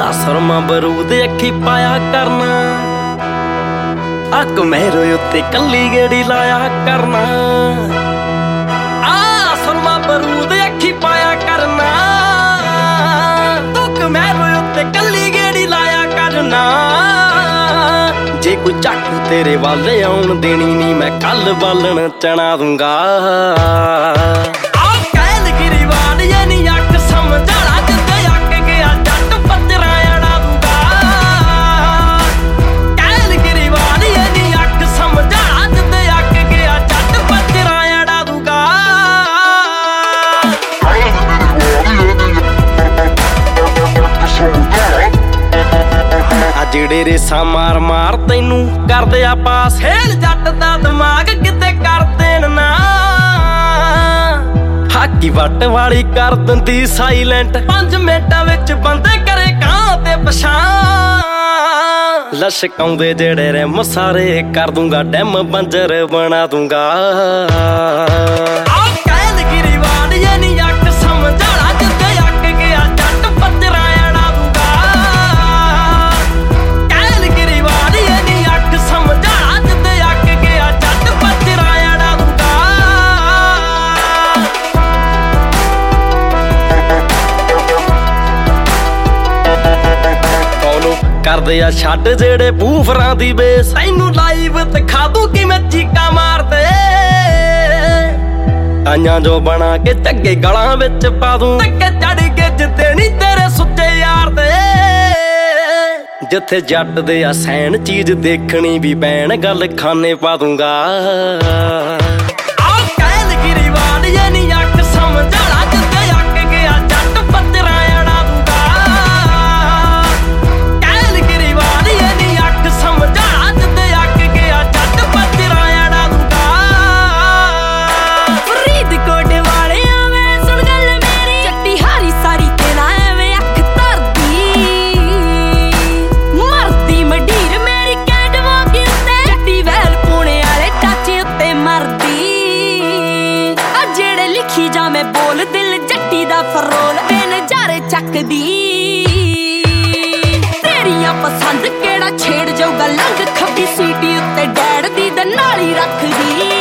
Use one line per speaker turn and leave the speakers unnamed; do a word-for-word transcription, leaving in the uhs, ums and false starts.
ਸੁਰਮਾ ਬਰੂਦ ਅੱਖੀ ਪਾਇਆ ਕਰਨਾ, ਅੱਕ ਮੇਰੇ ਉੱਤੇ ਕੱਲੀ ਗੇੜੀ ਲਾਇਆ ਕਰਨਾ। ਆ ਸੁਰਮਾ ਬਰੂਦ ਅੱਖੀ ਪਾਇਆ ਕਰਨਾ, ਅੱਕ ਮੇਰੇ ਉੱਤੇ ਕੱਲੀ ਗੇੜੀ ਲਾਇਆ ਕਰਨਾ। ਜੇ ਕੋਈ ਚਾਕੂ ਤੇਰੇ ਵੱਲ ਆਉਣ ਦੇਣੀ ਨੀ, ਮੈਂ ਕੱਲ ਬਾਲਣ ਚਣਾ ਦੂੰਗਾ। ਜਿਹੜੇ ਰੇਸਾਂ ਮਾਰ ਮਾਰ ਤੈਨੂੰ ਕਰਦੇ ਆ ਪਾਸ, ਹੇਲ ਜੱਟ ਦਾ ਦਿਮਾਗ ਕਿਤੇ ਕਰ ਦੇਣ ਨਾ। ਹਾਕੀ ਵੱਟ ਵਾਲੀ ਕਰ ਦਿੰਦੀ ਸਾਈਲੈਂਟ, ਪੰਜ ਮਿੰਟਾਂ ਵਿੱਚ ਬੰਦੇ ਕਰੇ ਕਾਂ ਤੇ ਪਛਾਣ। ਲਸ਼ਕਾਉਂਦੇ ਜਿਹੜੇ ਰਿਮ ਸਾਰੇ ਕਰ ਦੂੰਗਾ, ਡੈਮ ਬੰਜਰ ਬਣਾ ਦੂੰਗਾ। ਕਰਦੇ ਆ ਛੱਡ ਜਿਹੜੇ ਬੂਫਰਾਂ ਦੀ ਬੇਸ, ਤੈਨੂੰ ਲਾਈਵ ਦਿਖਾ ਦੂ ਕਿਵੇਂ ਚੀਕਾਂ ਮਾਰਦੇ। ਆਈਆਂ ਜੋ ਬਣਾ ਕੇ ਚੱਗੇ ਗਲਾਂ ਵਿੱਚ ਪਾ ਦੂੰ, ਧੱਕੇ ਚੜ ਕੇ ਜਿੱਤੇ ਨੀ ਤੇਰੇ ਸੁੱਚੇ ਯਾਰ ਦੇ। ਜਿੱਥੇ ਜੱਟ ਦੇ ਆ ਸੈਣ ਚੀਜ਼ ਦੇਖਣੀ ਵੀ ਪੈਣ, ਗੱਲ ਖਾਨੇ ਪਾ ਦੂੰਗਾ। ਮੈਂ ਬੋਲ ਦਿਲ ਜੱਟੀ ਦਾ ਫਰੋਲ ਤੇ ਨਜ਼ਾਰੇ ਚੱਕਦੀ। ਤੇਰੀਆਂ ਪਸੰਦ ਕਿਹੜਾ ਛੇੜ ਜਾਊਗਾ, ਲੰਘ ਖੱਬੀ ਸੀਟੀ ਉੱਤੇ ਡੈਡ ਦੀ ਦੇ ਨਾਲ ਹੀ ਰੱਖਦੀ।